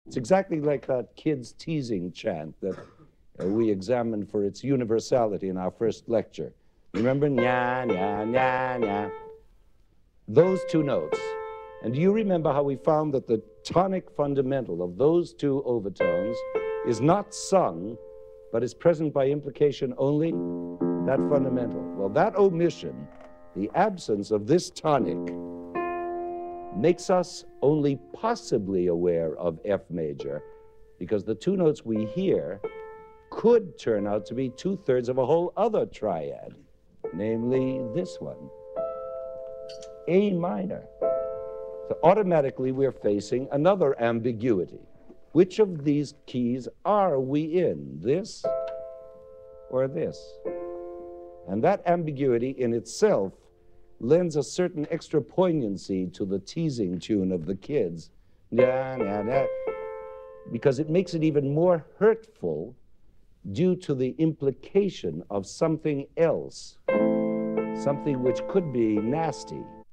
It's exactly like that kid's teasing chant that we examined for its universality in our first lecture. Remember? Nya, nya, nya, nya. Those two notes. And do you remember how we found that the tonic fundamental of those two overtones is not sung, but is present by implication only? That fundamental. Well, that omission, the absence of this tonic, makes us only possibly aware of F major, because the two notes we hear could turn out to be two-thirds of a whole other triad, namely this one, A minor. So automatically we're facing another ambiguity. Which of these keys are we in, this or this? And that ambiguity in itself lends a certain extra poignancy to the teasing tune of the kids, because it makes it even more hurtful due to the implication of something else, something which could be nasty.